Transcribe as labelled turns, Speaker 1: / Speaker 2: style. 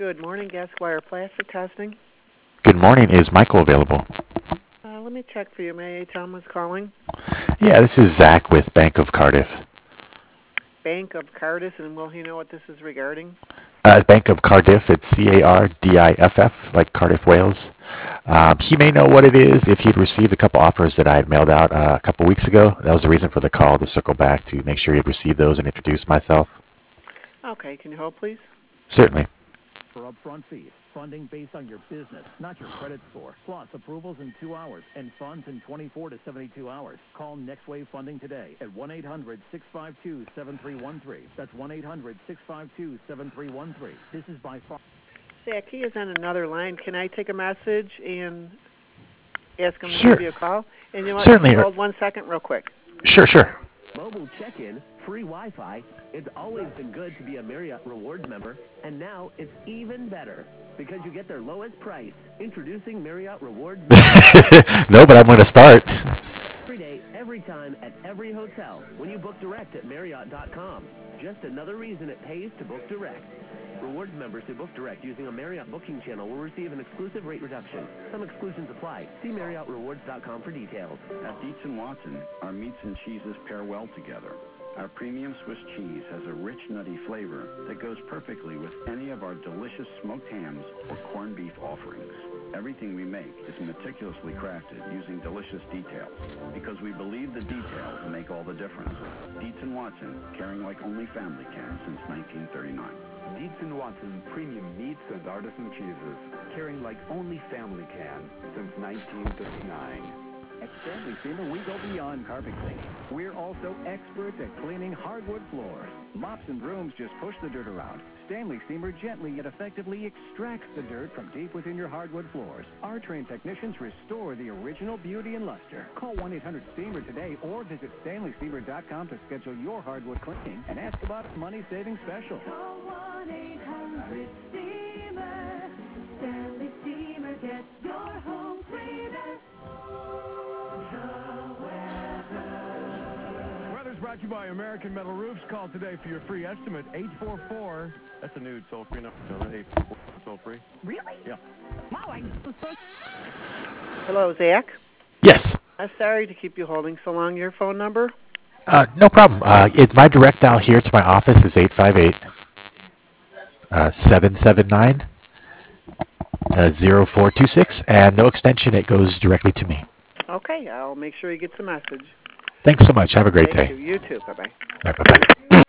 Speaker 1: Good morning, Gasquire Plastic Testing.
Speaker 2: Good morning. Is Michael available?
Speaker 1: Let me check for you. May I tell him who's calling?
Speaker 2: Yeah, this is Zach with Bank of Cardiff.
Speaker 1: Bank of Cardiff, and will he know what this is regarding?
Speaker 2: Bank of Cardiff, it's Cardiff, like Cardiff, Wales. He may know what it is if he'd received a couple offers that I had mailed out a couple weeks ago. That was the reason for the call, to circle back to make sure he'd received those and introduce myself.
Speaker 1: Okay, can you hold, please?
Speaker 2: Certainly.
Speaker 3: For upfront fees, funding based on your business, not your credit score, plus approvals in 2 hours and funds in 24 to 72 hours. Call Next Wave Funding today at 1-800-652-7313. That's 1-800-652-7313. This is by far...
Speaker 1: Zach, he is on another line. Can I take a message and ask him to
Speaker 2: Sure.
Speaker 1: give you a call? And you know what?
Speaker 2: Certainly.
Speaker 1: Hold 1 second real quick.
Speaker 2: Sure.
Speaker 4: Mobile check-in, free Wi-Fi. It's always been good to be a Marriott Rewards member, and now it's even better because you get their lowest price. Introducing Marriott Rewards.
Speaker 2: No, but I'm going to start.
Speaker 4: Every day, every time, at every hotel when you book direct at Marriott.com. Just another reason it pays to book direct. Rewards members who book direct using a Marriott booking channel will receive an exclusive rate reduction. Some exclusions apply. See MarriottRewards.com for details.
Speaker 5: At Dietz & Watson, our meats and cheeses pair well together. Our premium Swiss cheese has a rich, nutty flavor that goes perfectly with any of our delicious smoked hams or corned beef offerings. Everything we make is meticulously crafted using delicious details because we believe the details make all the difference. Dietz & Watson, caring like only family can since 1939.
Speaker 6: Dietz & Watson premium meats and artisan cheeses, caring like only family can since 1939.
Speaker 3: At Stanley Steamer, we go beyond carpet cleaning. We're also experts at cleaning hardwood floors. Mops and brooms just push the dirt around. Stanley Steamer gently yet effectively extracts the dirt from deep within your hardwood floors. Our trained technicians restore the original beauty and luster. Call 1-800-STEAMER today or visit StanleySteamer.com to schedule your hardwood cleaning and ask about a money-saving special.
Speaker 7: Call 1-800-STEAMER. Stanley Steamer gets your home cleaner.
Speaker 8: Weather's brought to you by American Metal Roofs. Call today for your free estimate. 844.
Speaker 9: That's a new toll-free number. 844 toll-free.
Speaker 7: Really?
Speaker 9: Yeah.
Speaker 7: Wow,
Speaker 1: Hello, Zach?
Speaker 2: Yes.
Speaker 1: I'm sorry to keep you holding so long. Your phone number?
Speaker 2: No problem. My direct dial here to my office is 858-779-0426, and no extension. It goes directly to me.
Speaker 1: Okay, I'll make sure he gets a message.
Speaker 2: Thanks so much. Have a great day.
Speaker 1: Thank you. You too. Bye-bye.
Speaker 2: Bye-bye.